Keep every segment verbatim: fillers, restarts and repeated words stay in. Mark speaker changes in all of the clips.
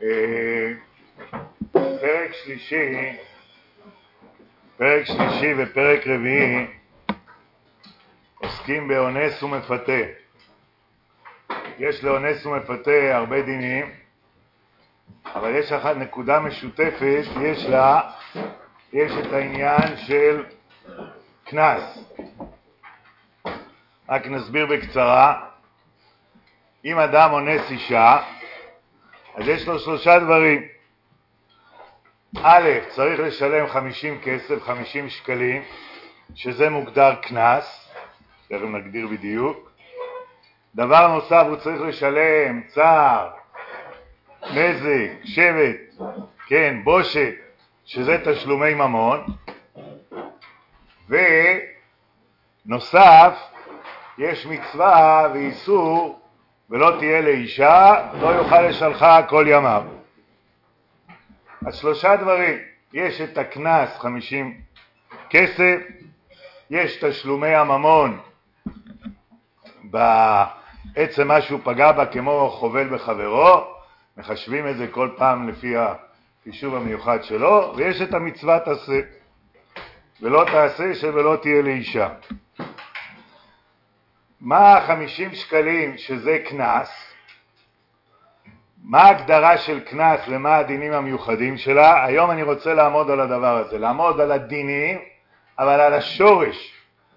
Speaker 1: פרק שלישי, פרק שלישי ופרק רביעי עוסקים באונס ומפתה. יש לאונס ומפתה הרבה דינים, אבל יש אחת נקודה משותפת, יש לה, יש את העניין של קנס. רק נסביר בקצרה. אם אדם אונס אישה, אז יש לו שלושה דברים. א', צריך לשלם חמישים כסף, חמישים שקלים, שזה מוגדר קנס, תכף נגדיר בדיוק. דבר נוסף, הוא צריך לשלם צער, נזק, שבט, כן, בושת, שזה תשלומי ממון. ונוסף, יש מצווה ואיסור, ולא תהיה לאישה, לא יוכל לשלחה כל ימיו. אז שלושה דברים, יש את הקנס חמישים כסף, יש תשלומי הממון בעצם מה שהוא פגע בה כמו חובל בחברו, מחשבים את זה כל פעם לפי החישוב המיוחד שלו, ויש את המצווה תעשה, ולא תעשה שלא תהיה לאישה. מה חמישים שקלים שזה קנס? מה ההגדרה של קנס ומה הדינים המיוחדים שלה? היום אני רוצה לעמוד על הדבר הזה, לעמוד על הדינים, אבל על השורש,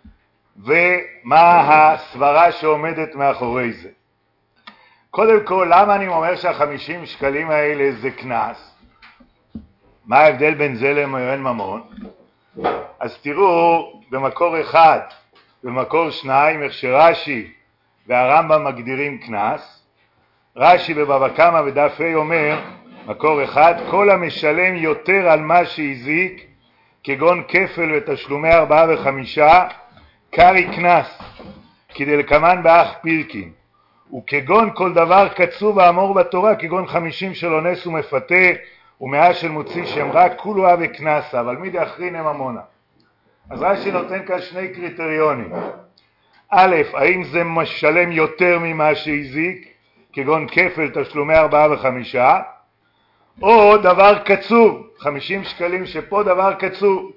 Speaker 1: ומה הסברה שעומדת מאחורי זה. קודם כל, למה אני אומר שהחמישים שקלים האלה זה קנס? מה ההבדל בין זה למעין ממון? אז תראו, במקור אחד, במקור שניים, איך שרש"י והרמב"ם מגדירים קנס. רש"י בבבא קמא בדף ה' אומר, מקור אחד, כל המשלם יותר על מה שהזיק, כגון כפל ותשלומי ארבעה וחמישה, קרי קנס, כדלקמן באח פירקין, וכגון כל דבר קצוב ואמור בתורה, כגון חמישים של אונס ומפתה, ומאה של מוציא שם רע, כולו הווה קנסה, אבל מי דאחרינן ממונה. אז רש"י נותן כאן שני קריטריונים. א', האם זה משלם יותר ממה שהזיק, כגון כפל תשלומי ארבעה וחמישה, או דבר קצוב, חמישים שקלים שפה דבר קצוב.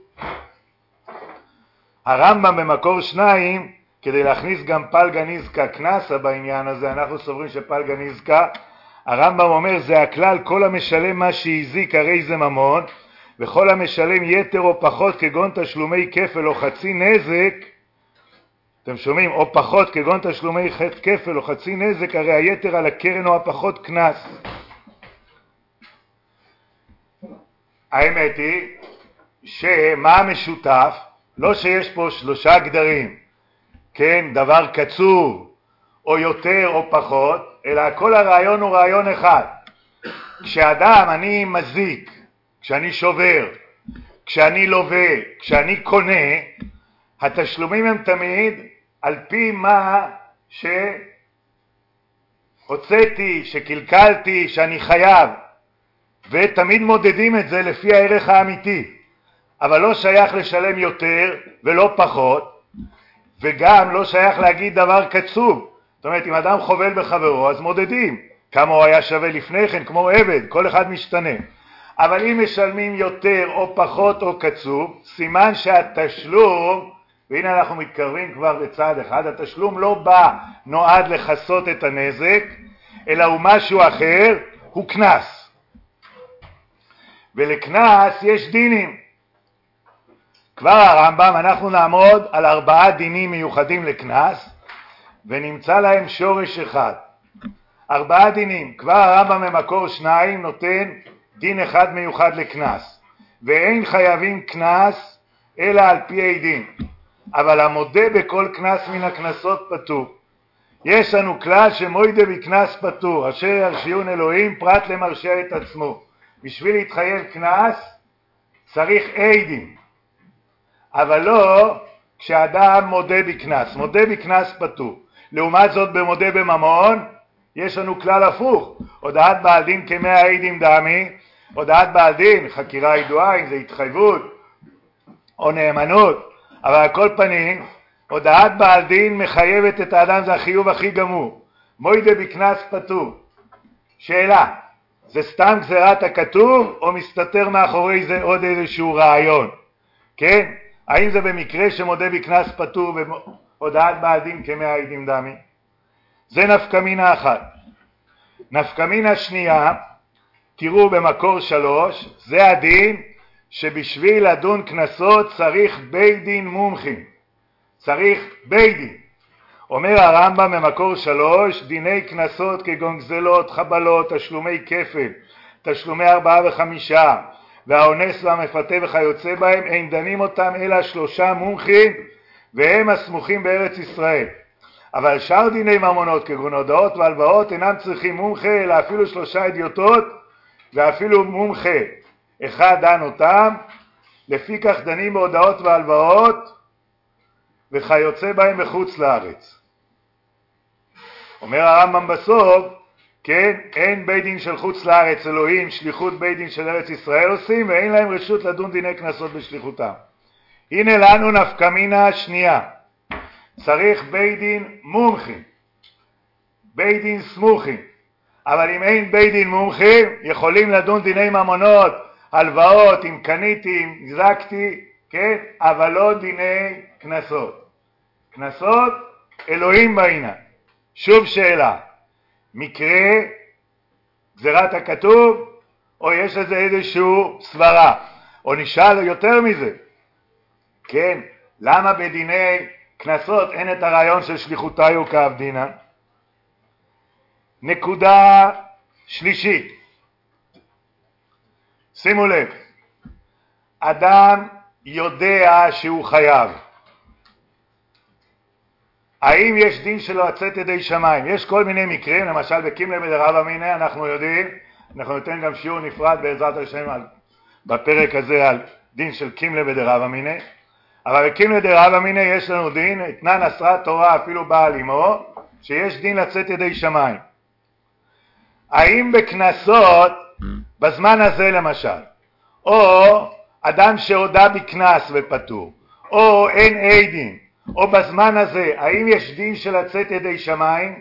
Speaker 1: הרמב"ם במקור שניים, כדי להכניס גם פלגה נזקה קנסה בעניין הזה, אנחנו סוברים שפלגה נזקה, הרמב"ם אומר זה הכלל, כל המשלם מה שהזיק הרי זה ממון, וכל המשלם יתר או פחות כגון תשלומי כפל או חצי נזק, אתם שומעים, או פחות כגון תשלומי כפל או חצי נזק, הרי היתר על הקרן או הפחות קנס. האמת היא שמה המשותף? לא שיש פה שלושה גדרים, כן, דבר קצוב או יותר או פחות, אלא כל הרעיון הוא רעיון אחד. כשאדם אני מזיק, כשאני שובר, כשאני לווה, כשאני קונה, התשלומים הם תמיד על פי מה שהוצאתי, שקלקלתי, שאני חייב, ותמיד מודדים את זה לפי הערך האמיתי, אבל לא שייך לשלם יותר ולא פחות, וגם לא שייך להגיד דבר קצוב. זאת אומרת, אם אדם חובל בחברו, אז מודדים כמה הוא היה שווה לפני כן, כמו עבד, כל אחד משתנה. אבל אם משלמים יותר או פחות או קצוב, סימן שהתשלום, והנה אנחנו מתקרבים כבר לצעד אחד, התשלום לא בא נועד לחסות את הנזק, אלא הוא משהו אחר, הוא קנס. ולקנס יש דינים. כבר הרמב"ם, אנחנו נעמוד על ארבעה דינים מיוחדים לקנס, ונמצא להם שורש אחד. ארבעה דינים, כבר הרמב"ם ממקור שניים נותן דין אחד מיוחד לקנס, ואין חייבים קנס אלא על פי עדים, אבל המודה בכל קנס מן הקנסות פטור. יש לנו כלל שמוידה בקנס פטור, אשר ירשיון אלוהים פרט למרשיע את עצמו. בשביל להתחייב קנס צריך עדים, אבל לא כשאדם מודה בקנס. מודה בקנס פטור. לעומת זאת במודה בממון יש לנו כלל הפוך, הודעת בעל דין כמאה עדים דמי. הודעת בעל דין, חקירה ידועה, אם זה התחייבות או נאמנות, אבל על כל פנים הודעת בעל דין מחייבת את האדם, זה החיוב הכי גמור. מוידה בקנס פטור. שאלה, זה סתם גזירת הכתוב, או מסתתר מאחורי זה עוד איזשהו רעיון? כן? האם זה במקרה שמודה בקנס פטור והודעת בעל דין כמאה עדים דמי? זה נפקא מינה אחת. נפקא מינה שנייה, תראו במקור שלוש, זה הדין שבשביל לדון קנסות צריך בית דין מומחים. צריך בית דין. אומר הרמב"ם במקור שלוש, דיני קנסות כגון גזלות, חבלות, תשלומי כפל, תשלומי ארבעה וחמישה, והאונס והמפתה וכיוצא בהם, אין דנים אותם אלא שלושה מומחים, והם הסמוכים בארץ ישראל. אבל שאר דיני ממונות כגון הודעות והלוואות אינם צריכים מומחה, אלא אפילו שלושה אדיוטות, ואפילו מומחה אחד דן אותם. לפי כך דנים בהודעות והלוואות וכיוצא בהם בחוץ לארץ. אומר הרמב"ם בסוף, כן, אין בית דין של חוץ לארץ, אלוהים, שליחות בית דין של ארץ ישראל עושים, ואין להם רשות לדון דיני קנסות בשליחותם. הנה לנו נפקא מינה שנייה. צריך בית דין מומחים, בית דין סמוכים. אבל אם אין בית דין מומחים, יכולים לדון דיני ממונות, הלוואות, אם קניתי, אם החזקתי, כן? אבל לא דיני קנסות. קנסות, אלוהים בעניין. שוב שאלה, מקרה, גזירת הכתוב, או יש לזה איזשהו סברה? או נשאל יותר מזה, כן? למה בדיני קנסות אין את הרעיון של שליחותי וכעבדינן? נקודה שלישית, שימו לב, אדם יודע שהוא חייב. האם יש דין שלו לצאת ידי שמיים? יש כל מיני מקרים, למשל בקימלה בדרב אמינא, אנחנו יודעים, אנחנו ניתן גם שיעור נפרד בעזרת השם על, בפרק הזה על דין של קימלה בדרב אמינא, אבל בקימלה בדרב אמינא יש לנו דין, אתנן אסרה תורה אפילו בעל אמו, שיש דין לצאת ידי שמיים. האם בקנסות, בזמן הזה למשל, או אדם שהודה בקנס ופטור, או אין עדים, או בזמן הזה, האם יש דין של לצאת ידי שמיים?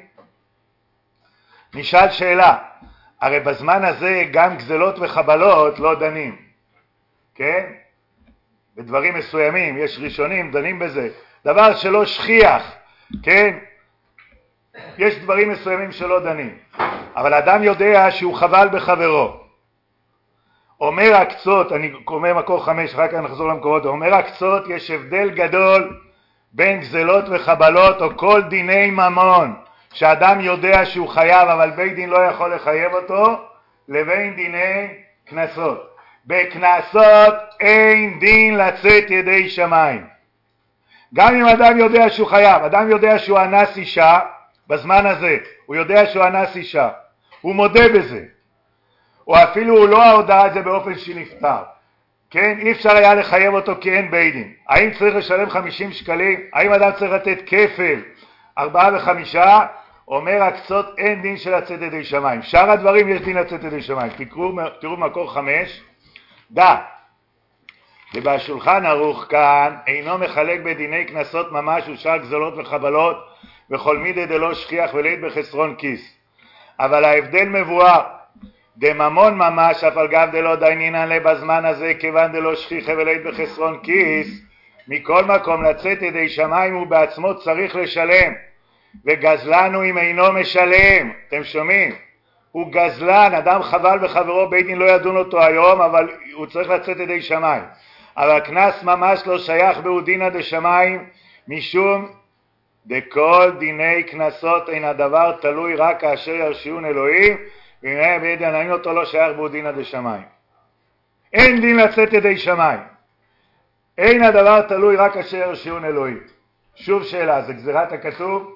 Speaker 1: נשאל שאלה, הרי בזמן הזה גם גזלות וחבלות לא דנים, כן? בדברים מסוימים, יש ראשונים, דנים בזה, דבר שלא שכיח, כן? יש דברים מסוימים שלא דנים, אבל אדם יודע שהוא חבל בחברו. אומר הקצות, אני אומר מקור חמש, אחר כך נחזור למקורות, אומר הקצות, יש הבדל גדול בין גזלות וחבלות או כל דיני ממון, שאדם יודע שהוא חייב אבל בית דין לא יכול לחייב אותו, לבין דיני קנסות. בקנסות אין דין לצאת ידי שמיים. גם אם אדם יודע שהוא חייב, אדם יודע שהוא אנס אישה, בזמן הזה, הוא יודע שהוא אנס אישה, הוא מודה בזה, או אפילו הוא לא הודע את זה באופן שנפטר, כן, אי אפשר היה לחייב אותו כי אין בית דין. האם צריך לשלם חמישים שקלים? האם אדם צריך לתת כפל, ארבעה וחמישה? אומר הקצות, אין דין של לצאת ידי שמיים. שאר הדברים יש דין לצאת ידי שמיים. תקראו, תראו מקור חמש, דע, ובשולחן ערוך כאן אינו מחלק בדיני קנסות ממש ושאר גזלות וחבלות וכל מידי דלא שכיח ולית בחסרון כיס. אבל ההבדל מבואר, דממון ממש אף על גב דלא דיינינן לה בזמן הזה כיוון דלא שכיחה ולית בחסרון כיס. מכל מקום לצאת ידי שמיים הוא בעצמו צריך לשלם, וגזלן הוא אם אינו משלם. אתם שומעים? הוא גזלן, אדם חבל בחברו, בית דין לא ידון אותו היום, אבל הוא צריך לצאת ידי שמיים. אבל קנס ממש לא שייך בהו דינא דשמיים, משום דכל דיני קנסות אין הדבר תלוי רק כאשר ירשיעון אלוהים, והנה בית דין אין אותו לא שייך בהו דינא דשמיים. אין דין לצאת ידי שמיים. אין הדבר תלוי רק כאשר ירשיעון אלוהים. שוב שאלה, זה גזירת הכתוב?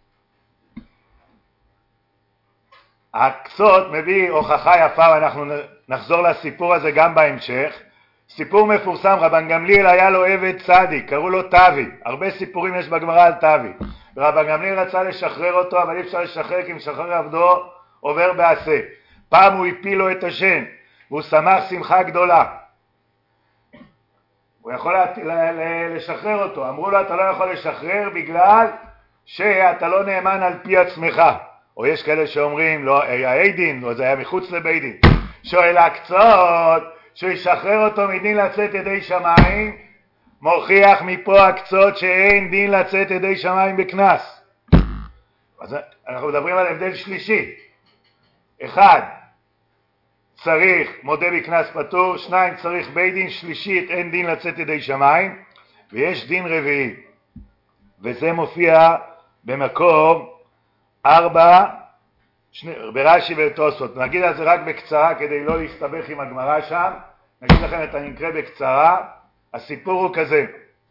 Speaker 1: הקצות מביא הוכחה יפה, ואנחנו נחזור לסיפור הזה גם בהמשך. סיפור מפורסם, רבן גמליאל היה לו עבד צדיק, קראו לו תבי. הרבה סיפורים יש בגמרא על תבי. רבן גמליאל רצה לשחרר אותו, אבל אי אפשר לשחרר כי משחרר עבדו עובר בעשה. פעם הוא הפיל לו את השן, והוא שמח שמחה גדולה. הוא יכול לשחרר אותו. אמרו לו, אתה לא יכול לשחרר בגלל שאתה לא נאמן על פי עצמך. או יש כאלה שאומרים, לא, היה דין, או זה היה מחוץ לבית דין. שואל הקצות, שהוא ישחרר אותו מדין לצאת ידי שמיים, מוכיח מפה הקצות שאין דין לצאת ידי שמיים בכנס. אז אנחנו מדברים על הבדל שלישי. אחד, צריך מודה בכנס פטור, שניים, צריך בית דין, שלישית, אין דין לצאת ידי שמיים, ויש דין רביעי. וזה מופיע במקום ארבע, שני, ברש"י ובתוספות. נגיד על זה רק בקצרה, כדי לא להסתבך עם הגמרא שם. נגיד לכם את הנקרא בקצרה. הסיפור הוא כזה.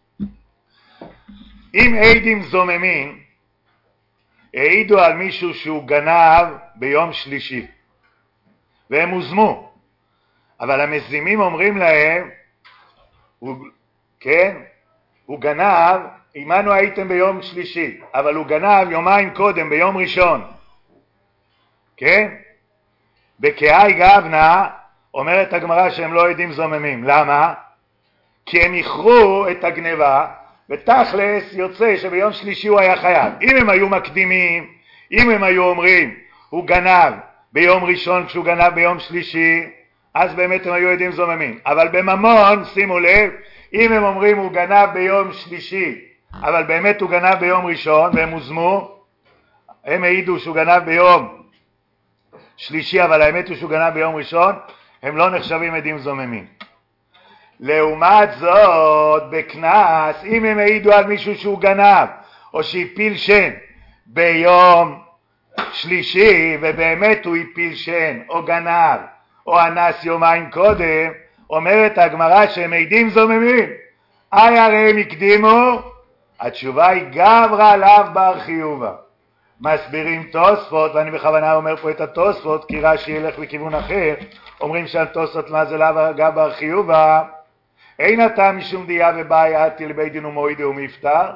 Speaker 1: אם עדים זוממים העידו על מישהו שהוא גנב ביום שלישי, והם הוזמו, אבל המזימים אומרים להם, הוא, כן, הוא גנב, עמנו הייתם ביום שלישי, אבל הוא גנב יומיים קודם, ביום ראשון. כן? בקהי גבנה אומרת הגמרא שהם לא עדים זוממים. למה? כי הם יכרו את הגניבה, ותכלס יוצא שביום שלישי הוא היה חייב. אם הם היו מקדימים, אם הם היו אומרים הוא גנב ביום ראשון כשהוא גנב ביום שלישי, אז באמת הם היו עדים זוממים. אבל בממון, שימו לב, אם הם אומרים הוא גנב ביום שלישי, אבל באמת הוא גנב ביום ראשון, והם הוזמו, הם העידו שהוא גנב ביום שלישי, אבל האמת הוא שהוא גנב ביום ראשון, הם לא נחשבים עדים זוממים. לעומת זאת, בכנס, אם הם העידו על מישהו שהוא גנב, או שהפיל שן ביום שלישי, ובאמת הוא הפיל שן, או גנב, או אנס יומיים קודם, אומרת הגמרא שהם עדים זוממים. אי הרי הם הקדימו, התשובה היא גברא לאו בר חיובה. מסבירים תוספות, ואני בכוונה אומר פה את התוספות, כי רש"י ילך לכיוון אחר, אומרים שעל תוספות מה זה לאו בר חיובה, אין אתה משום דיה ובאי עתי לבית דין ומועידה ומפטר,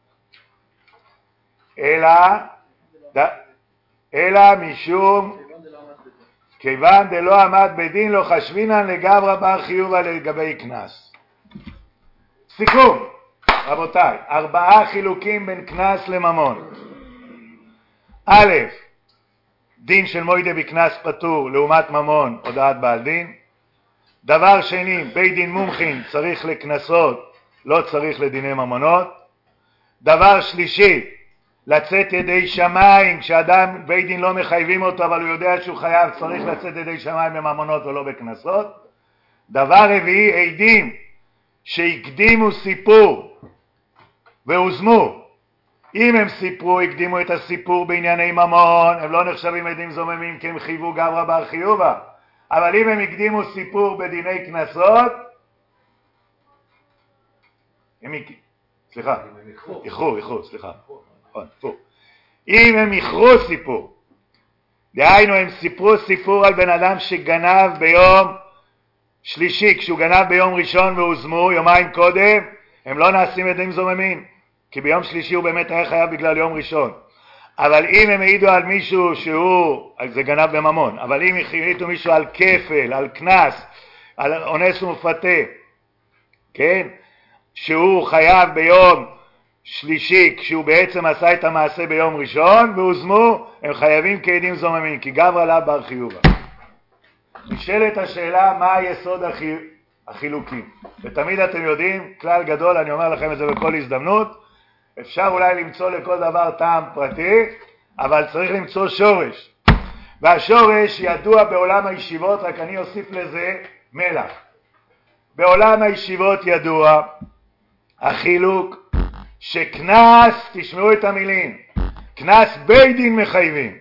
Speaker 1: אלא, ד, אלא משום, כיוון דלא עמד בדין לא חשבינן לגברא בר חיובה לגבי קנס. סיכום, רבותיי, ארבעה חילוקים בין קנס לממון. א', דין של מוידה בקנס פטור לעומת ממון הודעת בעל דין. דבר שני, בית דין מומחין צריך לקנסות, לא צריך לדיני ממונות. דבר שלישי, לצאת ידי שמיים, כשאדם בית דין לא מחייבים אותו אבל הוא יודע שהוא חייב, צריך לצאת ידי שמיים בממונות ולא בקנסות. דבר רביעי, עדים שהקדימו סיפור והוזמו, אם הם סיפרו, הקדימו את הסיפור בענייני ממון, הם לא נחשבים עדים זוממים כי הם חייבו גברא בר חיובה. אבל אם הם הקדימו סיפור בדיני קנסות, הם הקדימו, סליחה, איחרו, איחרו, סליחה, אם הם איחרו סיפור, דהיינו הם סיפרו סיפור על בן אדם שגנב ביום שלישי, כשהוא גנב ביום ראשון והוזמו יומיים קודם, הם לא נעשים עדים זוממים, כי ביום שלישי הוא באמת היה חייב בגלל יום ראשון. אבל אם הם העידו על מישהו שהוא, זה גנב בממון, אבל אם העידו מישהו על כפל, על קנס, על אונס ומפתה, כן? שהוא חייב ביום שלישי, כשהוא בעצם עשה את המעשה ביום ראשון, והוזמו, הם חייבים כעדים זוממים, כי גברא לאו בר חיובה. נשאלת השאלה, מה היסוד החיל... החילוקים? ותמיד אתם יודעים, כלל גדול, אני אומר לכם את זה בכל הזדמנות, אפשר אולי למצוא לכל דבר טעם פרטי, אבל צריך למצוא שורש. והשורש ידוע בעולם הישיבות, רק אני אוסיף לזה מלח. בעולם הישיבות ידוע החילוק שקנס, תשמעו את המילים, קנס בית דין מחייבים.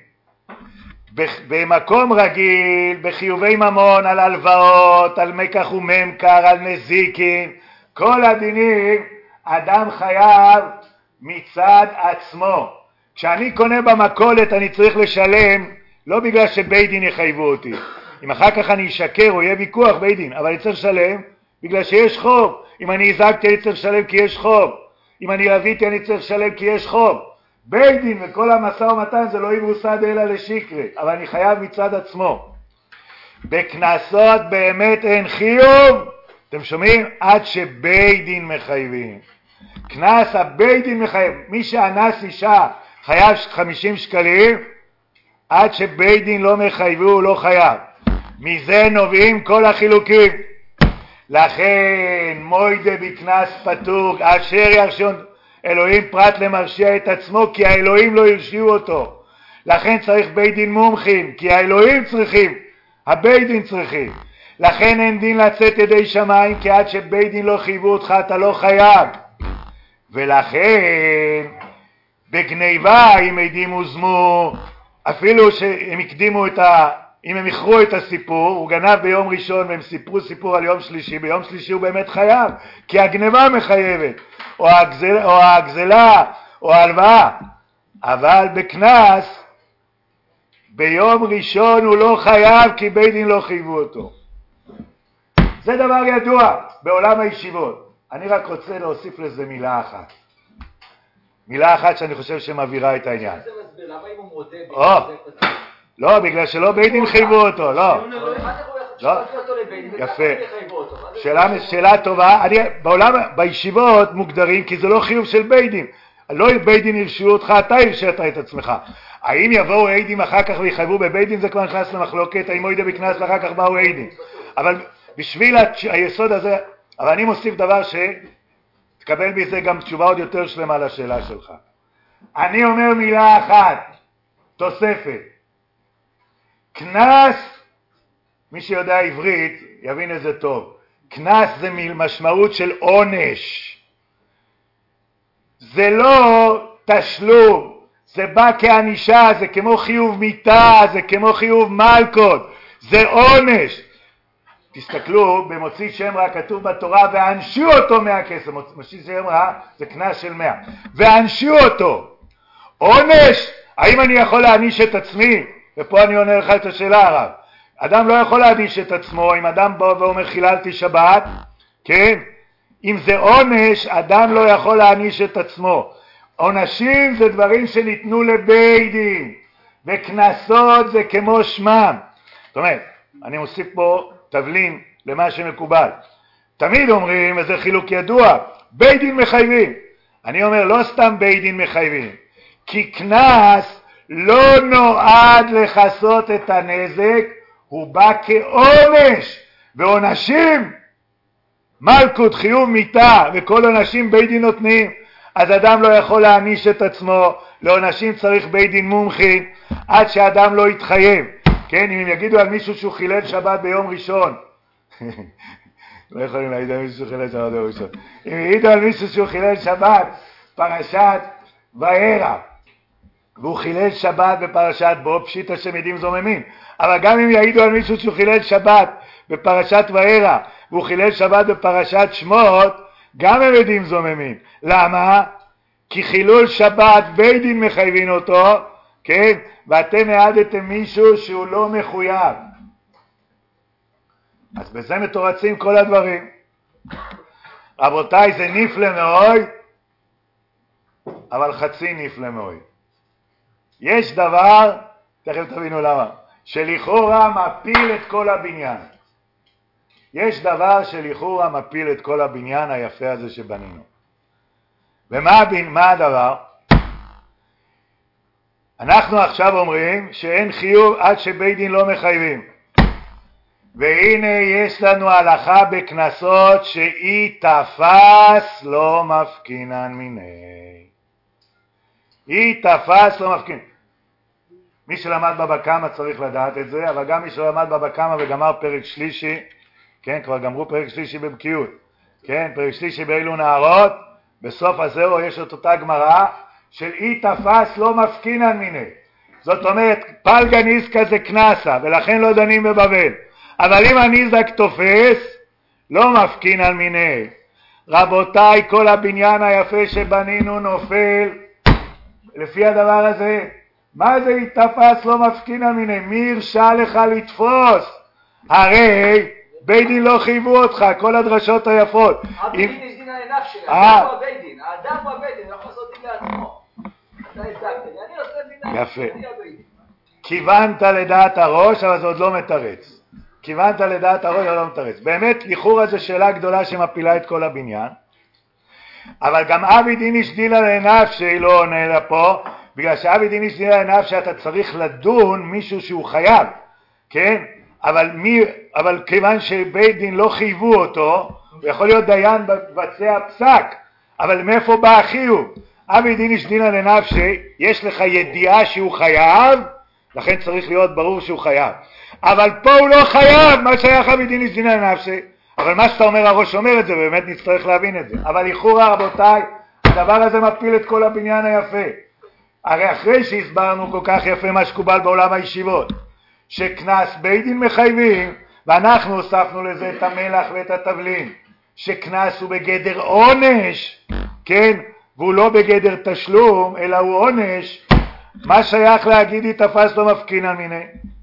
Speaker 1: במקום רגיל, בחיובי ממון, על הלוואות, על מקח וממכר, על נזיקין, כל הדינים, אדם חייב מצד עצמו. כשאני קונה במכולת אני צריך לשלם, לא בגלל שבית דין יחייבו אותי. אם אחר כך אני אשקר או יהיה ויכוח בית דין, אבל אני צריך לשלם בגלל שיש חוב. אם אני הזקתי אני צריך לשלם כי יש חוב. אם אני רביתי אני צריך לשלם כי יש חוב. בית דין וכל המשא ומתן זה לא יבוסד אלא לשקרי, אבל אני חייב מצד עצמו. בקנסות באמת אין חיוב, אתם שומעים? עד שבית דין מחייבים. קנס הבית דין מחייב, מי שאנס אישה חייב חמישים שקלים, עד שבית דין לא מחייבו הוא לא חייב. מזה נובעים כל החילוקים. לכן מוידה בקנס פטור אשר ירשון אלוהים פרט למרשיע את עצמו, כי האלוהים לא הרשיעו אותו. לכן צריך בית דין מומחים, כי האלוהים צריכים, הבית דין צריכים. לכן אין דין לצאת ידי שמיים, כי עד שבית דין לא חייבו אותך אתה לא חייב. ולכן בגניבה אם עדים הוזמו, אפילו שהם הקדימו את ה... אם הם יכרו את הסיפור, הוא גנב ביום ראשון והם סיפרו סיפור על יום שלישי, ביום שלישי הוא באמת חייב, כי הגניבה מחייבת, או הגזלה, או הגזלה, או ההלוואה. אבל בקנס, ביום ראשון הוא לא חייב, כי בית דין לא חייבו אותו. זה דבר ידוע בעולם הישיבות. אני רק רוצה להוסיף לזה מילה אחת. מילה אחת שאני חושב שמעבירה את העניין.
Speaker 2: זה מסביר, למה אם הוא מודה?
Speaker 1: לא, בגלל שלא בית דין חייבו אותו, לא. לא, יפה. שאלה, שאלה טובה. אני, בעולם, בישיבות מוגדרים, כי זה לא חיוב של בית דין. לא בית דין הרשיעו אותך, אתה הרשעת את עצמך. האם יבואו עדים אחר כך ויחייבו בבית דין, זה כבר נכנס למחלוקת, האם מוידה בקנס ואחר כך באו עדים. אבל בשביל היסוד הזה, אבל אני מוסיף דבר שתקבל בזה גם תשובה עוד יותר שלמה לשאלה שלך. אני אומר מילה אחת, תוספת. קנס, מי שיודע עברית יבין את זה טוב. קנס זה משמעות של עונש. זה לא תשלום, זה בא כענישה, זה כמו חיוב מיתה, זה כמו חיוב מלכות, זה עונש. תסתכלו, במוציא שם רע כתוב בתורה, ואנשו אותו מאה כסף. מוציא שם רע זה קנס של מאה. ואנשו אותו. עונש, האם אני יכול להעניש את עצמי? ופה אני עונה לך את השאלה הרב. אדם לא יכול להעניש את עצמו, אם אדם בא ואומר חיללתי שבת, כן? אם זה עונש, אדם לא יכול להעניש את עצמו. עונשים זה דברים שניתנו לבית דין, וקנסות זה כמו שמם. זאת אומרת, אני מוסיף פה תבלין למה שמקובל. תמיד אומרים, וזה חילוק ידוע, בית דין מחייבים. אני אומר, לא סתם בית דין מחייבים, כי קנס לא נועד לחסות את הנזק, הוא בא כעונש, ועונשים, מלכות, חיוב מיתה, וכל עונשים בית דין נותנים, אז אדם לא יכול להעניש את עצמו, לעונשים צריך בית דין מומחים, עד שאדם לא יתחייב. כן, אם הם יגידו על מישהו שהוא חילל שבת ביום ראשון, לא יכולים להגיד על מישהו שהוא חילל שבת ביום ראשון, אם יגידו על מישהו שהוא חילל שבת, פרשת וארא, והוא חילל שבת בפרשת בו, פשיטה שמדים זוממים, אבל גם אם יעידו על מישהו שהוא חילל שבת בפרשת וארא, והוא חילל שבת בפרשת שמות, גם הם עדים זוממים. למה? כי חילול שבת בית דין מחייבים אותו, כן? ואתם העדתם מישהו שהוא לא מחויב. אז בזה מתורצים כל הדברים. רבותיי, זה נפלא מאוד, אבל חצי נפלא מאוד. יש דבר, תכף תבינו למה, שלכאורה מפיל את כל הבניין. יש דבר שלכאורה מפיל את כל הבניין היפה הזה שבנינו. ומה מה הדבר? אנחנו עכשיו אומרים שאין חיוב עד שבית דין לא מחייבים. והנה יש לנו הלכה בקנסות שאי תפס לא מפקינן מיני. אי תפס לא מפקינן. מי שלמד בבא קמא צריך לדעת את זה, אבל גם מי שלמד בבא קמא וגמר פרק שלישי, כן, כבר גמרו פרק שלישי בבקיאות, כן, פרק שלישי באילו נערות, בסוף הזהו יש את אותה גמרא של אי תפס לא מפקינן מיני. זאת אומרת, פלגה ניזקה זה קנסה, ולכן לא דנים בבבל. אבל אם הניזק תופס, לא מפקינן מיני. רבותיי, כל הבניין היפה שבנינו נופל לפי הדבר הזה. מה זה אי תפס לא מפקינן מיני? מי הרשה לך לתפוס? הרי בית דין לא חייבו אותך, כל הדרשות היפות.
Speaker 2: הבית דין יש דין על עיניו שלה, האדם הוא הבית דין, האדם הוא הבית דין, לא יכול לעשות דין לעצמו. אתה הצגת לי, אני עושה דין לעצמי, אני הבית דין.
Speaker 1: כיוונת לדעת הראש, אבל זה עוד לא מתרץ. כיוונת לדעת הראש, אבל לא מתרץ. באמת, לכאורה זו שאלה גדולה שמפילה את כל הבניין. אבל גם אבי דין השדיל על עיניו שהיא לא עונה לה פה, בגלל שאבי דין איש דין לנפשי אתה צריך לדון מישהו שהוא חייב, כן? אבל מי, אבל כיוון שבית דין לא חייבו אותו, הוא יכול להיות דיין בבצע פסק, אבל מאיפה בא החיוב? אבי דין איש דין לנפשי, יש לך ידיעה שהוא חייב, לכן צריך להיות ברור שהוא חייב. אבל פה הוא לא חייב, מה שייך אבי דין איש דין לנפשי? אבל מה שאתה אומר, הראש אומר את זה, ובאמת נצטרך להבין את זה. אבל איחורה רבותיי, הדבר הזה מפיל את כל הבניין היפה. הרי אחרי שהסברנו כל כך יפה מה שקובל בעולם הישיבות, שכנס בית דין מחייבים, ואנחנו הוספנו לזה את המלח ואת התבלין, שכנס הוא בגדר עונש, כן? והוא לא בגדר תשלום, אלא הוא עונש, מה שייך להגיד היא תפס לו מפקינן מיני?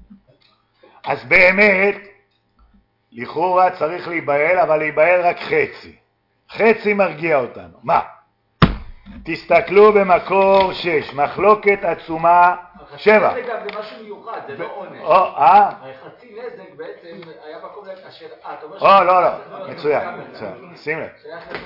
Speaker 1: אז באמת, לכאורה צריך להיבהל, אבל להיבהל רק חצי. חצי מרגיע אותנו. מה? תסתכלו במקור שש, מחלוקת עצומה שבע.
Speaker 2: חצי נזק זה משהו מיוחד, זה לא עונש.
Speaker 1: או, אה?
Speaker 2: חצי נזק בעצם היה מקום אשר...
Speaker 1: או, לא, לא, מצוין, מצוין. שים לב.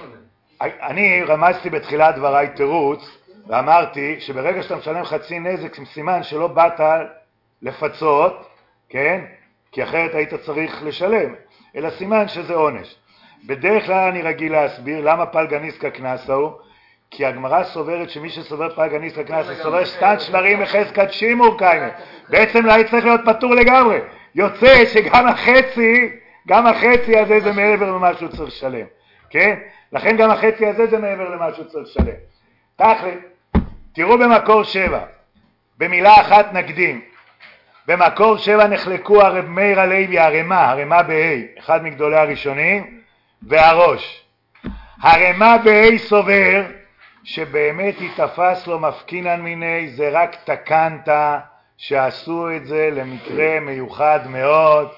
Speaker 1: אני רמזתי בתחילת דבריי תירוץ, ואמרתי שברגע שאתה משלם חצי נזק, סימן שלא באת לפצות, כן? כי אחרת היית צריך לשלם, אלא סימן שזה עונש. בדרך כלל אני רגיל להסביר למה פלגניסקה קנסה הוא, כי הגמרא סוברת שמי שסובר פלגניסקה קנסה סובר שתן שברים מחזקת שימור קיימת. בעצם לא צריך להיות פטור לגמרי. יוצא שגם החצי, גם החצי הזה זה מעבר למה שהוא צריך לשלם. כן? לכן גם החצי הזה זה מעבר למה שהוא צריך לשלם. תכל'ס, תראו במקור שבע, במילה אחת נקדים. במקור שבע נחלקו הרב מאיר הלוי, הרמה, הרמה בה', אחד מגדולי הראשונים, והראש. הרמה בה' סובר שבאמת יתפס לו מפקינן מיני, זה רק תקנת שעשו את זה למקרה מיוחד מאוד,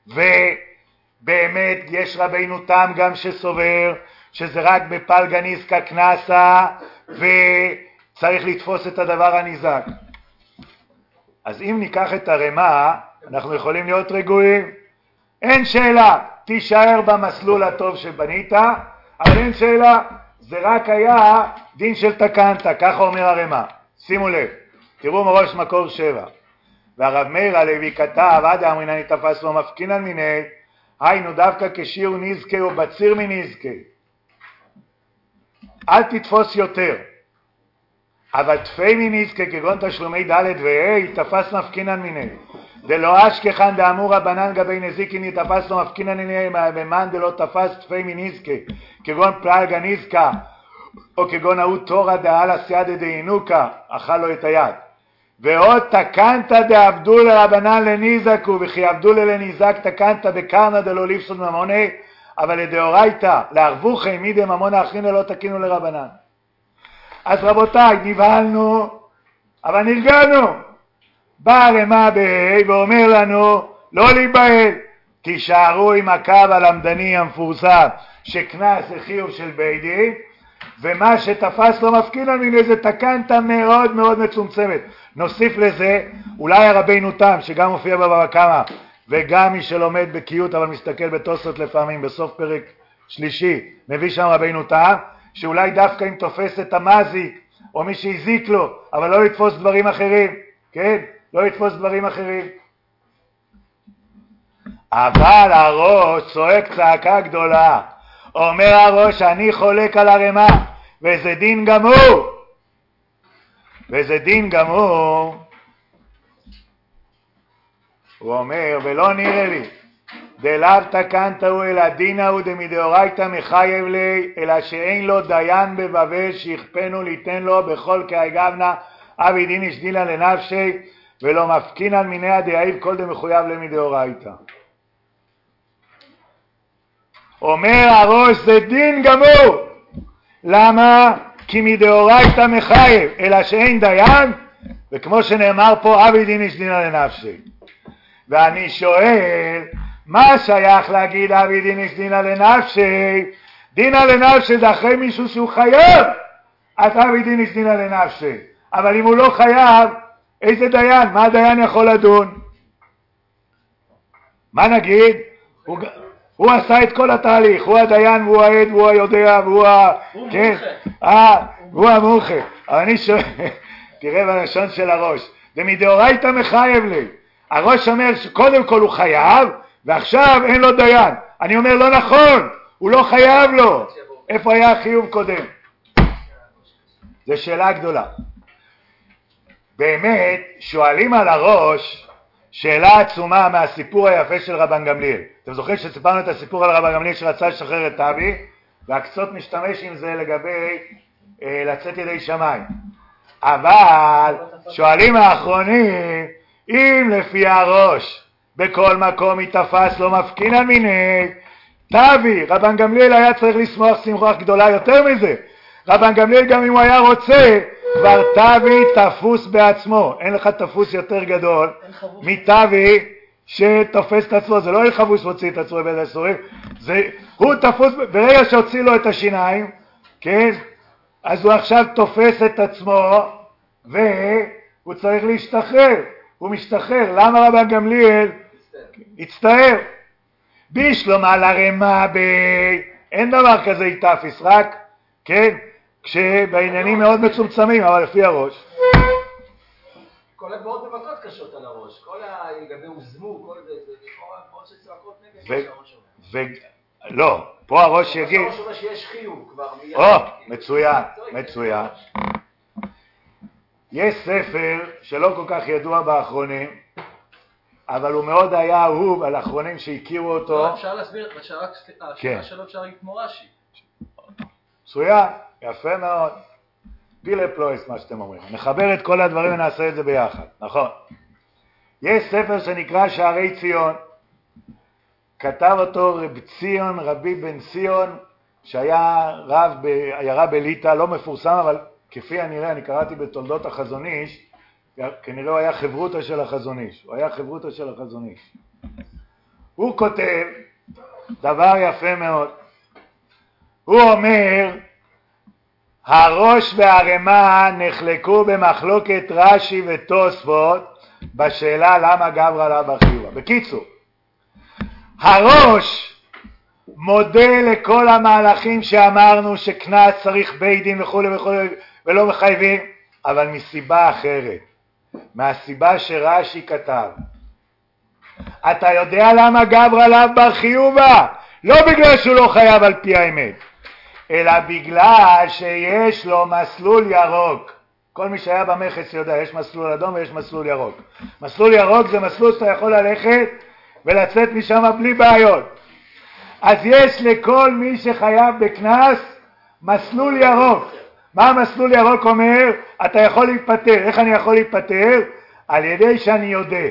Speaker 1: ובאמת יש רבינו תם גם שסובר שזה רק בפלגניסקה קנסה, וצריך לתפוס את הדבר הניזק. אז אם ניקח את הרמה, אנחנו יכולים להיות רגועים. אין שאלה, תישאר במסלול הטוב שבנית, אבל אין שאלה, זה רק היה דין של תקנת, ככה אומר הרמה. שימו לב, תראו מראש מקור שבע. והרב מאיר הלוי כתב, עד אמרינן תפס לו מפקינן מיני, היינו דווקא כשיר נזקי או בציר מנזקי. אל תתפוס יותר. אבל תפי מנזקי כגון תשלומי ד' וה' תפס מפקינן מיני. דלא אשכחן דאמור רבנן גבי נזיקין תפס לו מפקינן מיני במאן דלא תפס תפי מנזקי כגון פלגה נזקה או כגון ההוא תורא דאלה סיידא דאינוקה אכל לו את היד. ועוד תקנת דעבדו לרבנן לניזקו וכי עבדו לניזק תקנת בקרנא דלא ליפסוד ממוני אבל לדאורייתא לערבוכי מידי ממונה אחרינא לא תקינו לרבנן. אז רבותיי, נבהלנו, אבל נרגענו. בא הרמה בה' ואומר לנו, לא להיבהל, תישארו עם הקו הלמדני המפורסם, שכנס זה חיוב של בית דין, ומה שתפס לו מפקינן מיני זה תקנת מאוד מאוד מצומצמת. נוסיף לזה, אולי הרבינו תם, שגם מופיע בבבא קמא, וגם מי שלומד בקיאות אבל מסתכל בתוספות לפעמים, בסוף פרק שלישי, מביא שם רבינו תם, שאולי דווקא אם תופס את המזיק, או מי שהזיק לו, אבל לא לתפוס דברים אחרים, כן? לא לתפוס דברים אחרים. אבל הראש צועק צעקה גדולה, אומר הראש, אני חולק על הרמה, וזה דין גמור. וזה דין גמור. הוא אומר, ולא נראה לי, דלאו תקנת הוא אלא דינא הוא דמדאורייתא מחייב לי, אלא שאין לו דיין בבבל שיכפנו ליתן לו בכל כאגבנה אבי דין איש דינא לנפשי ולא מפקינן מיניה דאיב כל דמחויב למדאורייתא. אומר הראש זה דין גמור. למה? כי מדאורייתא מחייב, אלא שאין דיין, וכמו שנאמר פה אבי דין איש דינא לנפשי. ואני שואל, מה שייך להגיד אבי דין איש דינא לנפשי? דינא לנפשי זה אחרי מישהו שהוא חייב, אז אבי דין איש דינא לנפשי. אבל אם הוא לא חייב, איזה דיין? מה הדיין יכול לדון? מה נגיד? הוא, הוא עשה את כל התהליך, הוא הדיין והוא העד והוא היודע והוא ה...
Speaker 2: הוא
Speaker 1: כן?
Speaker 2: מומחה.
Speaker 1: אה, הוא המומחה. אבל אני שואל, תראה בלשון של הראש, ומדאורייתא מחייב לי. הראש אומר שקודם כל הוא חייב, ועכשיו אין לו דיין. אני אומר לא נכון, הוא לא חייב לו. איפה היה החיוב קודם? זו שאלה גדולה. באמת, שואלים על הראש שאלה עצומה מהסיפור היפה של רבן גמליאל. אתם זוכרים שסיפרנו את הסיפור על רבן גמליאל שרצה לשחרר את אבי, והקצות משתמש עם זה לגבי אה, לצאת ידי שמיים. אבל שואלים האחרונים, אם לפי הראש בכל מקום יתפס לא מפקינן מיני, תבי, רבן גמליאל היה צריך לשמוח שמחה גדולה יותר מזה. רבן גמליאל גם אם הוא היה רוצה, כבר תבי תפוס בעצמו. אין לך תפוס יותר גדול מתבי שתופס את עצמו. זה לא אין חבוס מוציא את עצמו בבית הסורים, זה הוא תפוס, ברגע שהוציא לו את השיניים, כן, אז הוא עכשיו תופס את עצמו והוא צריך להשתחרר. הוא משתחרר. למה רבן גמליאל הצטער? בישלום על הרמה ב... אין דבר כזה יתפס, רק, כן, כשבעניינים מאוד מצומצמים, אבל לפי הראש.
Speaker 2: כל הגבוהות במכות קשות על הראש, כל הגבי הוזמו, כל זה, זה לכאורה מאוד שצעקות נגד מה שהראש אומר.
Speaker 1: לא, פה הראש יגיד...
Speaker 2: הראש אומר שיש חיוב כבר מיד.
Speaker 1: או, מצוין, מצוין. יש ספר שלא כל כך ידוע באחרונים, אבל הוא מאוד היה אהוב על האחרונים שהכירו אותו.
Speaker 2: אפשר להסביר, השאלה שלו אפשר להגיד כמו רש"י.
Speaker 1: מצוין, יפה מאוד. פילה פלויס מה שאתם אומרים. נחבר את כל הדברים ונעשה את זה ביחד, נכון. יש ספר שנקרא שערי ציון, כתב אותו רב ציון, רבי בן ציון, שהיה רב בעיירה בליטא, לא מפורסם, אבל כפי הנראה, אני קראתי בתולדות החזון איש, כנראה הוא היה חברותא של החזון איש, הוא היה חברותא של החזון איש. הוא כותב דבר יפה מאוד, הוא אומר, הראש והרמה נחלקו במחלוקת רש"י ותוספות בשאלה למה גברא לה בחיובה. בקיצור, הראש מודה לכל המהלכים שאמרנו שקנס צריך בית דין וכו' וכו' ולא מחייבים, אבל מסיבה אחרת, מהסיבה שרש"י כתב. אתה יודע למה גברא לה בחיובה? לא בגלל שהוא לא חייב על פי האמת, אלא בגלל שיש לו מסלול ירוק. כל מי שהיה במכס יודע, יש מסלול אדום ויש מסלול ירוק. מסלול ירוק זה מסלול שאתה יכול ללכת ולצאת משם בלי בעיות. אז יש לכל מי שחייב בקנס מסלול ירוק. מה המסלול ירוק אומר? אתה יכול להיפטר. איך אני יכול להיפטר? על ידי שאני יודע.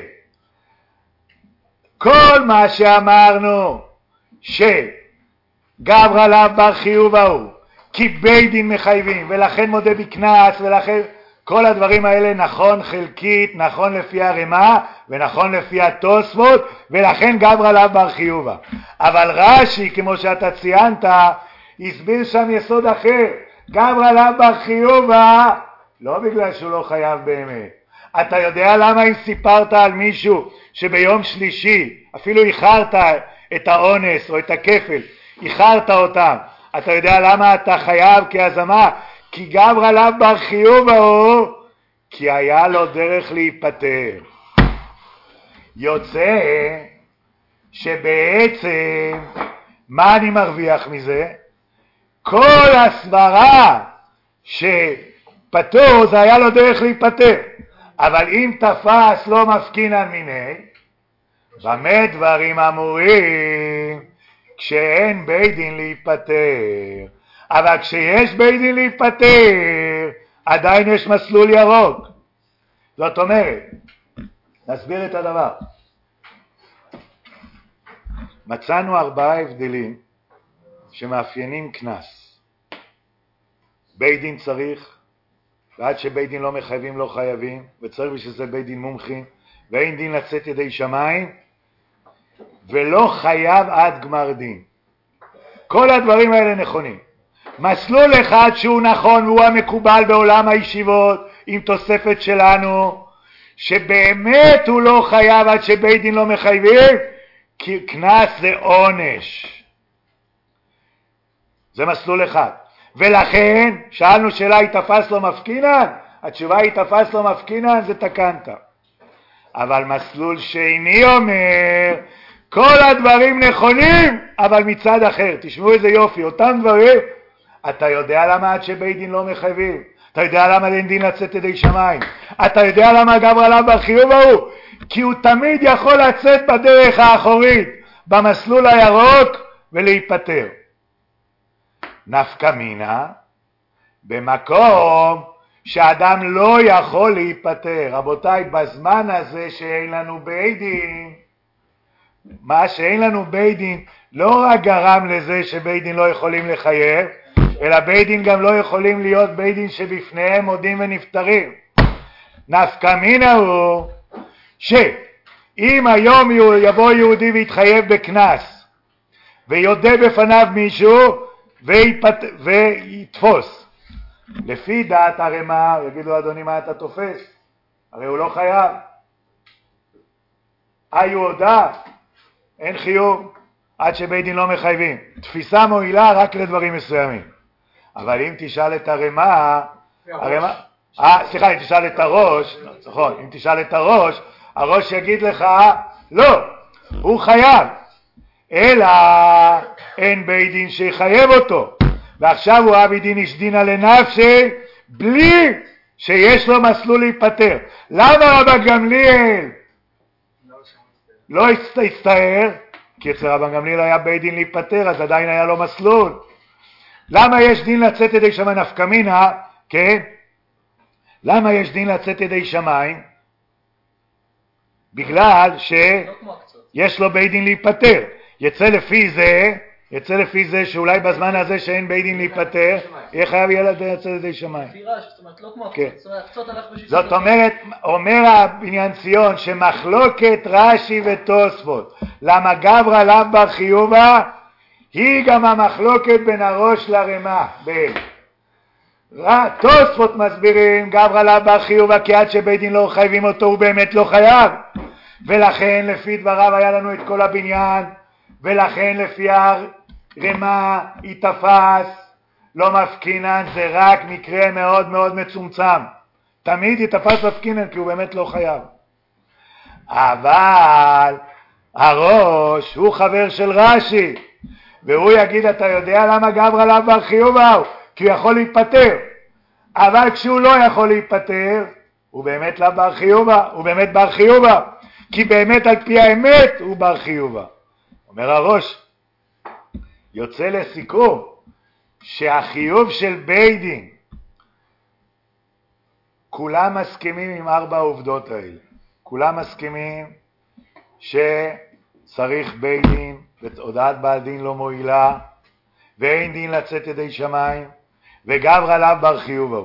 Speaker 1: כל מה שאמרנו שגברא לה בחיובה הוא כי בית דין מחייבים ולכן מודה בקנס ולכן כל הדברים האלה נכון חלקית, נכון לפי הרמה ונכון לפי התוספות, ולכן גברא לה בחיובה. אבל רש"י, כמו שאתה ציינת, הסביר שם יסוד אחר. גברא לה בחיובה לא בגלל שהוא לא חייב באמת. אתה יודע למה אם סיפרת על מישהו שביום שלישי אפילו איחרת את האונס או את הכפל, איחרת אותם, אתה יודע למה אתה חייב כהזמה? כי גברא לה בחיובה הוא כי היה לו דרך להיפטר. יוצא שבעצם מה אני מרוויח מזה? כל הסברה שפטור זה היה לו דרך להיפטר, אבל אם תפס לא מפקינן מיני, במה דברים אמורים? כשאין בית דין להיפטר. אבל כשיש בית דין להיפטר עדיין יש מסלול ירוק. זאת אומרת, נסביר את הדבר. מצאנו ארבעה הבדלים שמאפיינים קנס. בית דין צריך, ועד שבית דין לא מחייבים לא חייבים, וצריך בשביל זה בית דין מומחים, ואין דין לצאת ידי שמיים, ולא חייב עד גמר דין. כל הדברים האלה נכונים. מסלול אחד שהוא נכון והוא המקובל בעולם הישיבות עם תוספת שלנו, שבאמת הוא לא חייב עד שבית דין לא מחייבים, כי קנס זה עונש. זה מסלול אחד. ולכן שאלנו שאלה, היא תפס לו מפקינן? התשובה היא תפס לו מפקינן, זה תקנת. אבל מסלול שני אומר, כל הדברים נכונים, אבל מצד אחר. תשמעו איזה יופי, אותם דברים, אתה יודע למה עד שבית דין לא מחייבים? אתה יודע למה אין דין לצאת ידי שמיים? אתה יודע למה גבר עליו בחיוב ההוא? כי הוא תמיד יכול לצאת בדרך האחורית, במסלול הירוק, ולהיפטר. נפקא מינה, במקום שאדם לא יכול להיפטר. רבותיי, בזמן הזה שאין לנו בית דין, מה שאין לנו בית דין לא רק גרם לזה שבית דין לא יכולים לחייב, אלא בית דין גם לא יכולים להיות בית דין שבפניהם מודים ונפטרים. נפקא מינה הוא שאם היום יבוא יהודי ויתחייב בקנס ויודה בפניו מישהו ויפת... ויתפוס, לפי דעת הרמ"א יגידו אדוני מה אתה תופס? הרי הוא לא חייב. היו הודה, אין חיוב עד שבית דין לא מחייבים. תפיסה מועילה רק לדברים מסוימים. אבל אם תשאל את הרמ"א, הרמ"א, אה, סליחה, אם תשאל את הראש, נכון, אם תשאל את הראש, הראש יגיד לך, לא, הוא חייב, אלא אין בית דין שיחייב אותו. ועכשיו הוא אבי דין איש דינא לנפשי, בלי שיש לו מסלול להיפטר. למה רבן גמליאל לא הסתער? כי אצל רבן גמליאל היה בית דין להיפטר, אז עדיין היה לו מסלול. למה יש דין לצאת ידי שמיים? נפקא מינה, כן? למה יש דין לצאת ידי שמיים? בגלל שיש לו בית דין להיפטר. יצא לפי זה, יצא לפי זה שאולי בזמן הזה שאין בית דין להיפטר, יהיה חייב ילד לצאת ידי שמיים. זאת אומרת, אומר הבניין ציון שמחלוקת רש"י ותוספות, למה גברא לאו בר חיובא, היא גם המחלוקת בין הראש לרמ"א. תוספות מסבירים גברא לאו בר חיובא כי עד שבית דין לא חייבים אותו הוא באמת לא חייב, ולכן לפי דבריו היה לנו את כל הבניין, ולכן לפי הרמ"א היא תפס לא מפקינן, זה רק מקרה מאוד מאוד מצומצם. תמיד היא תפס מפקינן כי הוא באמת לא חייב. אבל הראש הוא חבר של רש"י, והוא יגיד אתה יודע למה גברא לאו בר חיובא? כי הוא יכול להיפטר. אבל כשהוא לא יכול להיפטר הוא באמת לאו בר חיובא, הוא באמת בר חיובא, כי באמת על פי האמת הוא בר חיובא. אומר הראש, יוצא לסיכום שהחיוב של בית דין, כולם מסכימים עם ארבע העובדות האלה. כולם מסכימים שצריך בית דין והודעת בעל דין לא מועילה, ואין דין לצאת ידי שמיים, וגברא לאו בר חיובא.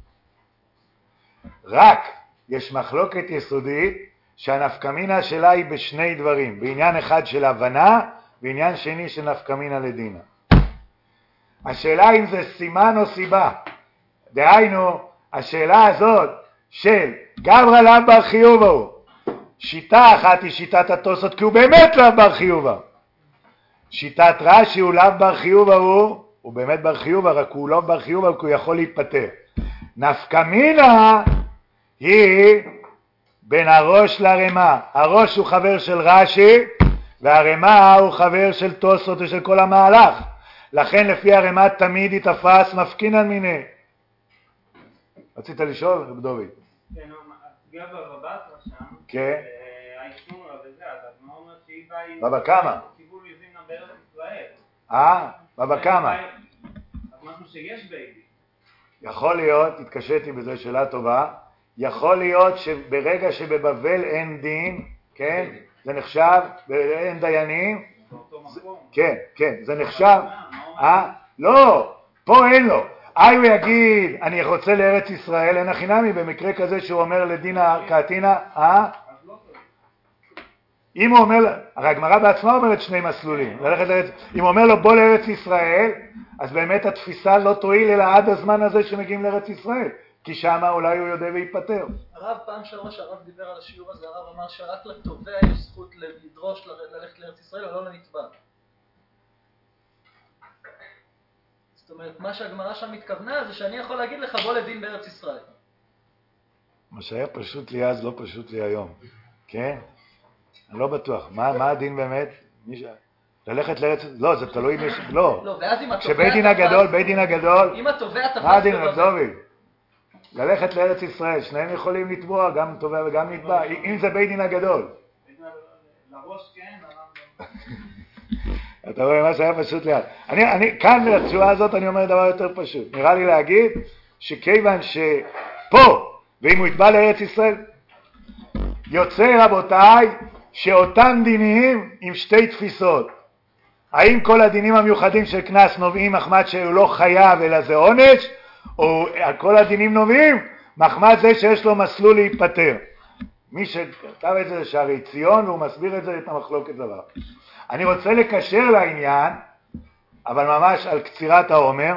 Speaker 1: רק יש מחלוקת יסודית שהנפקא מינה שלה היא בשני דברים, בעניין אחד של הבנה ועניין שני של נפקא מינה לדינא. השאלה אם זה סימן או סיבה, דהיינו השאלה הזאת של גברא לאו בר חיובא, שיטה אחת היא שיטת התוספות כי הוא באמת לאו בר חיובא, שיטת רש"י הוא לאו בר חיובא, הוא, הוא באמת בר חיובא, רק הוא לא בר חיובא כי הוא יכול להיפטר. נפקא מינה היא בין הראש לרמ"א. הראש הוא חבר של רש"י והרמ"א הוא חבר של תוספות ושל כל המהלך, לכן לפי הרמ"א תמיד היא תפס מפקינן מיני. רצית לשאול רב דוד?
Speaker 3: כן, הסוגיה בבא בתרא שם,
Speaker 1: כן,
Speaker 3: האישור וזה, אז מה אומר שהיא באה עם
Speaker 1: בבא קמא
Speaker 3: קיבול מזינה בארץ ישראל?
Speaker 1: אה? בבא קמא.
Speaker 3: אז משהו שיש בית דין.
Speaker 1: יכול להיות, התקשיתי בזה, שאלה טובה, יכול להיות שברגע שבבבל אין דין, כן, זה נחשב, אין דיינים, כן, כן, זה נחשב, אה? לא, פה אין לו. אי הוא יגיד, אני רוצה לארץ ישראל, אין הכי נמי, במקרה כזה שהוא אומר לדינא קאתינא, אה? אם הוא אומר, הרי הגמרא בעצמה אומרת שני מסלולים, ללכת לארץ, אם הוא אומר לו בוא לארץ ישראל, אז באמת התפיסה לא תועיל אלא עד הזמן הזה שמגיעים לארץ ישראל, כי שמה אולי הוא יודע ויפטר.
Speaker 2: הרב פעם שלמה שהרב דיבר על השיעור הזה, הרב אמר שרק לתובע יש זכות לדרוש ללכת לארץ ישראל, או לא לנתבע. זאת אומרת, מה שהגמרא שם מתכוונה זה שאני יכול להגיד לך בוא לדין בארץ ישראל.
Speaker 1: מה שהיה פשוט לי אז לא פשוט לי היום, כן? אני לא בטוח. מה, מה הדין באמת? מישה... ללכת לארץ... לא, זה תלוי אם יש... לא.
Speaker 2: לא, ואז אם התובע...
Speaker 1: שבית דין הגדול, בית דין הגדול...
Speaker 2: אם התובע תפס...
Speaker 1: מה הדין, רב דוד? ללכת לארץ ישראל, שניהם יכולים לתבוע, גם תובע וגם נתבע, אם זה בית דין הגדול.
Speaker 3: לראש כן,
Speaker 1: אתה רואה מה שהיה פשוט ליד. אני, אני, כאן לתשובה הזאת אני אומר דבר יותר פשוט. נראה לי להגיד שכיוון שפה, ואם הוא יתבע לארץ ישראל, יוצא רבותיי שאותם דינים עם שתי תפיסות. האם כל הדינים המיוחדים של כנס נובעים מחמת שהוא לא חייב אלא זה עונש, או כל הדינים נובעים מחמת זה שיש לו מסלול להיפטר. מי שכתב את זה שערי ציון והוא מסביר את זה את המחלוקת דבר. אני רוצה לקשר לעניין, אבל ממש על קצירת העומר,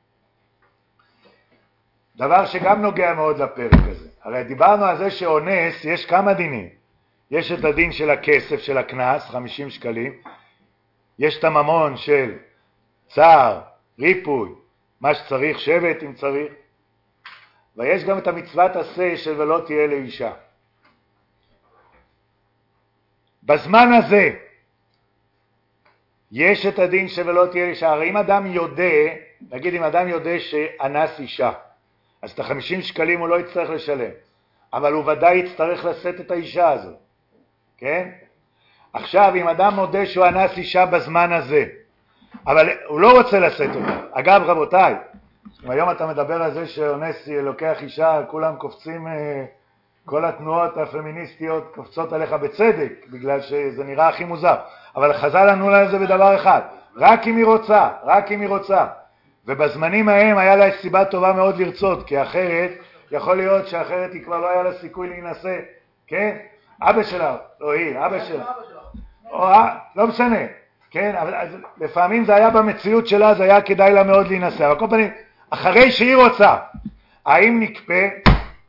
Speaker 1: דבר שגם נוגע מאוד לפרק הזה. הרי דיברנו על זה שאונס יש כמה דינים. יש את הדין של הכסף של הכנס, חמישים שקלים, יש את הממון של צער, ריפוי, מה שצריך, שבט אם צריך, ויש גם את המצוות עשה של ולא תהיה לאישה. בזמן הזה יש את הדין של ולא תהיה לאישה. הרי אם אדם יודע, נגיד אם אדם יודע שאנס אישה, אז את החמישים שקלים הוא לא יצטרך לשלם, אבל הוא ודאי יצטרך לשאת את האישה הזו, כן? עכשיו אם אדם מודה שהוא אנס אישה בזמן הזה, אבל הוא לא רוצה לשאת אותה. אגב רבותיי, אם היום אתה מדבר על זה שאונס לוקח אישה, כולם קופצים, כל התנועות הפמיניסטיות קופצות עליך בצדק, בגלל שזה נראה הכי מוזר. אבל חז"ל ענו לה זה בדבר אחד, רק אם היא רוצה, רק אם היא רוצה. ובזמנים ההם היה לה סיבה טובה מאוד לרצות, כי אחרת, יכול להיות שאחרת היא כבר לא היה לה סיכוי להינשא, כן? אבא שלה, לא היא, אבא שלה. או, לא משנה, כן? אבל אז, לפעמים זה היה במציאות שלה, זה היה כדאי לה מאוד להינשא. אבל כל פנים, אחרי שהיא רוצה, האם נקפה?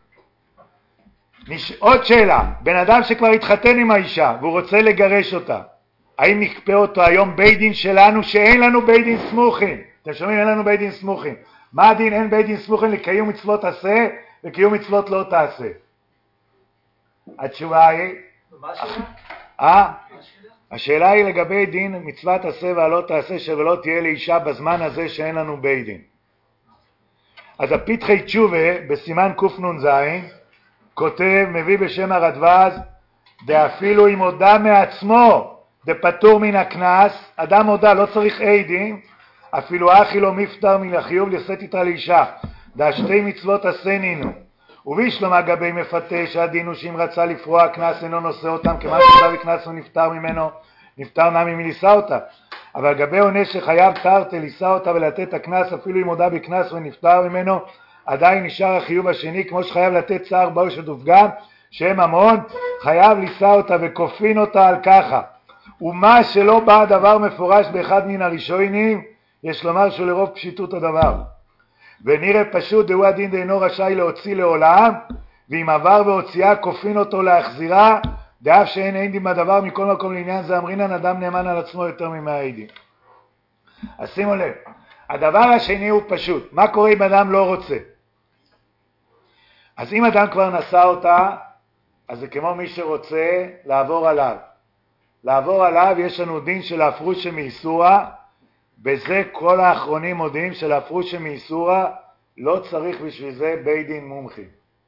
Speaker 1: נש... עוד שאלה, בן אדם שכבר התחתן עם האישה והוא רוצה לגרש אותה, האם נקפה אותו היום בית דין שלנו שאין לנו בית דין סמוכים? אתם שומעים? אין לנו בית דין סמוכים. מה הדין אין בית דין סמוכים? לקיום מצוות עשה וקיום מצוות לא תעשה. התשובה היא...
Speaker 2: מה השאלה?
Speaker 1: אה? השאלה היא לגבי דין מצוות עשה והלא תעשה שלא תהיה לאישה בזמן הזה שאין לנו בית דין. אז הפיתחי תשובה בסימן קנ"ז כותב, מביא בשם הרדב"ז, דאפילו אם הודה מעצמו דפטור מן הכנס, אדם הודה, לא צריך עדים, אפילו אחי לא מפטר מן החיוב לשאת איתה לאישה, דה שתי מצוות עשה נינו. ובישלום אגבי מפתה שהדין הוא שאם רצה לפרוע הכנס אינו נושא אותם, כמה שבא בכנס הוא נפטר ממנו, נפטר נמי מלישא אותה. אבל אגבי עונש שחייב תרתי לישא אותה ולתת הכנס, אפילו אם הודה בכנס ונפטר ממנו, עדיין נשאר החיוב השני, כמו שחייב לתת צער באו שדופגם, שהם ממון, חייב לישא אותה וכופין אותה על ככה. ומה שלא בא דבר מפורש באחד מן הראשונים, יש לומר שהוא לרוב פשיטות הדבר. ונראה פשוט דהו הדין דאינו רשאי להוציא לעולם, ואם עבר והוציאה כופין אותו להחזירה, דאף שאין אין דין בדבר, מכל מקום לעניין זה אמרינן אדם נאמן על עצמו יותר ממאה עדים. אז שימו לב, הדבר השני הוא פשוט, מה קורה אם אדם לא רוצה? אז אם אדם כבר נשא אותה, אז זה כמו מי שרוצה לעבור עליו. לעבור עליו יש לנו דין של הפרושה מאיסורה, בזה כל האחרונים מודיעים של הפרושה מאיסורה, לא צריך בשביל זה בית דין מומחים.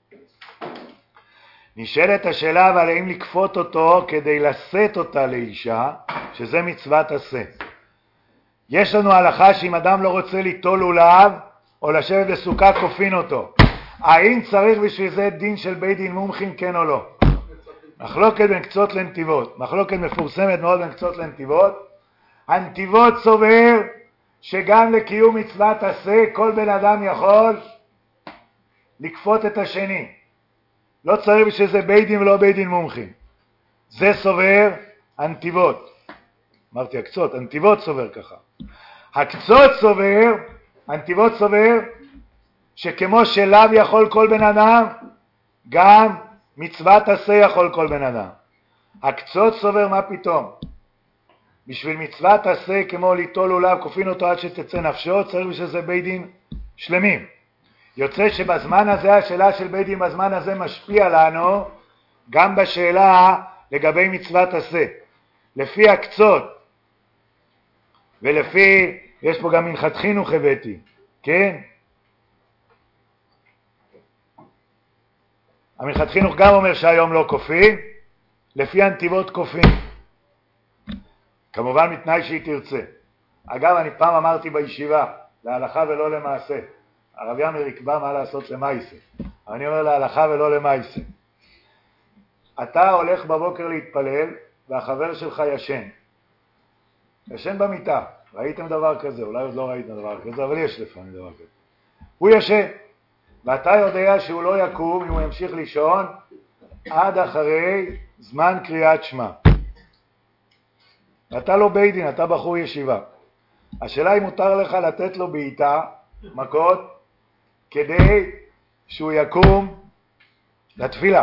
Speaker 1: נשאלת השאלה אבל האם לקפות אותו כדי לשאת אותה לאישה, שזה מצוות עשה. יש לנו הלכה שאם אדם לא רוצה ליטול לולב או לשבת בסוכה כופין אותו. האם צריך בשביל זה דין של בית דין מומחים כן או לא? מחלוקת בין קצות לנתיבות, מחלוקת מפורסמת מאוד בין קצות לנתיבות. הנתיבות סובר שגם לקיום מצוות עשה כל בן אדם יכול לקפות את השני. לא צריך בשביל זה בית דין ולא בית דין מומחים. זה סובר הנתיבות. אמרתי הקצות, הנתיבות סובר ככה. הקצות סובר, הנתיבות סובר, שכמו שלאו יכול כל בן אדם, גם מצוות עשה יכול כל בן אדם. הקצות סובר מה פתאום? בשביל מצוות עשה כמו ליטול לולב, כופין אותו עד שתצא נפשו, צריך בשביל זה בית דין שלמים. יוצא שבזמן הזה, השאלה של בית דין בזמן הזה משפיע לנו גם בשאלה לגבי מצוות עשה. לפי הקצות, ולפי, יש פה גם מנחת חינוך הבאתי, כן? המנחת חינוך גם אומר שהיום לא כופים, לפי הנתיבות כופים. כמובן מתנאי שהיא תרצה. אגב, אני פעם אמרתי בישיבה, להלכה ולא למעשה. הרב יאמר יקבע מה לעשות למעשה. אני אומר להלכה ולא למעשה. אתה הולך בבוקר להתפלל, והחבר שלך ישן. ישן במיטה. ראיתם דבר כזה? אולי עוד לא ראיתם דבר כזה, אבל יש לפעמים דבר כזה. הוא ישן, ואתה יודע שהוא לא יקום אם הוא ימשיך לישון עד אחרי זמן קריאת שמע. אתה לא בית דין, אתה בחור ישיבה. השאלה היא מותר לך לתת לו בעיטה, מכות, כדי שהוא יקום לתפילה.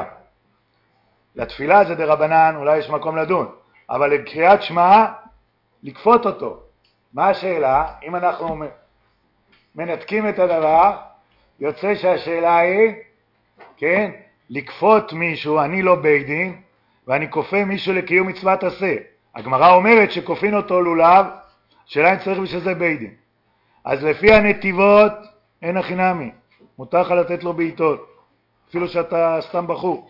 Speaker 1: לתפילה זה דרבנן, אולי יש מקום לדון, אבל לקריאת שמע, לקפות אותו. מה השאלה? אם אנחנו מנתקים את הדבר, יוצא שהשאלה היא, כן, לקפות מישהו, אני לא בית דין, ואני כופה מישהו לקיום מצוות עשה. הגמרא אומרת שכופין אותו לולב, שאלה אם צריך בשביל זה בית דין. אז לפי הנתיבות, אין הכי נמי. מותר לך לתת לו בעיטות, אפילו שאתה סתם בחור.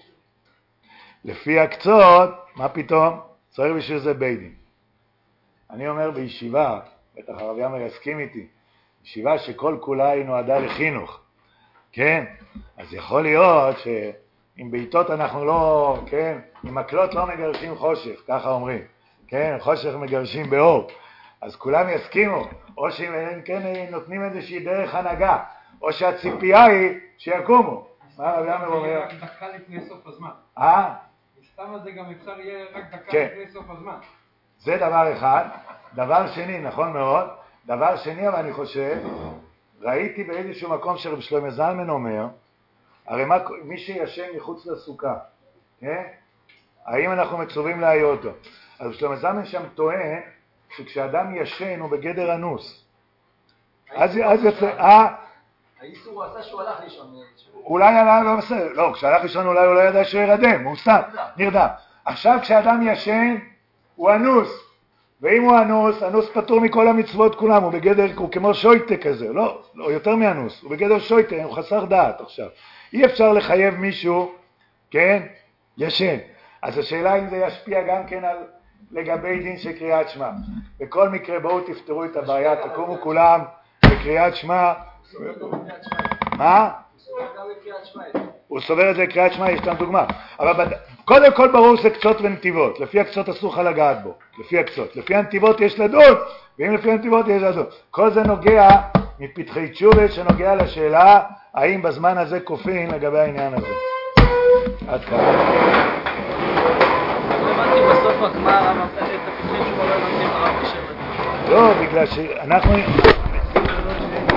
Speaker 1: לפי הקצות, מה פתאום? צריך בשביל זה בית דין. אני אומר בישיבה, בטח הרב יאמר יסכים איתי, ישיבה שכל כולה היא נועדה לחינוך. כן? אז יכול להיות שעם בעיטות אנחנו לא, כן? עם מקלות לא מגרשים חושך, ככה אומרים. כן? חושך מגרשים באור. אז כולם יסכימו, או שהם כן נותנים איזושהי דרך הנהגה, או שהציפייה היא שיקומו. מה הרב יאמר אומר?
Speaker 3: רק דקה לפני סוף הזמן.
Speaker 1: אה?
Speaker 3: מסתם הזה גם אפשר יהיה רק דקה
Speaker 1: כן.
Speaker 3: לפני סוף הזמן.
Speaker 1: זה דבר אחד. דבר שני, נכון מאוד, דבר שני, אבל אני חושב, ראיתי באיזשהו מקום שרב שלמה זלמן אומר, הרי מה, מי שישן מחוץ לסוכה, כן? האם אנחנו מצווים להעיר אותו? אז שלמה זלמן שם טוען, שכשאדם ישן הוא בגדר אנוס. אז יוצא, אה?
Speaker 2: האיסור הוא עשה שהוא הלך לישון.
Speaker 1: אולי עלה, לא בסדר, לא, כשהלך לישון אולי הוא לא ידע שהוא ירדם, הוא סתם, נרדם. עכשיו כשאדם ישן, הוא אנוס. ואם הוא אנוס, אנוס פטור מכל המצוות כולם, הוא בגדר, הוא כמו שויטה כזה, לא, לא, יותר מאנוס, הוא בגדר שויטה, הוא חסר דעת עכשיו. אי אפשר לחייב מישהו, כן, ישן. אז השאלה אם זה ישפיע גם כן על לגבי דין של קריאת שמע. בכל מקרה בואו תפתרו את הבעיה, תקומו כולם בקריאת שמע. מה? הוא סובר את זה קריאת שמע, יש לנו דוגמה. אבל קודם כל ברור שזה קצות ונתיבות. לפי הקצות אסור לך לגעת בו. לפי הקצות. לפי הנתיבות יש לדון, ואם לפי הנתיבות יש לדון. כל זה נוגע מפתחי תשובה שנוגע לשאלה האם בזמן הזה כופין לגבי העניין הזה. עד כאן.
Speaker 2: לא הבנתי בסוף הגמר, את הפתחי תשובה לא הבנתי הרב בשם.
Speaker 1: לא, בגלל שאנחנו...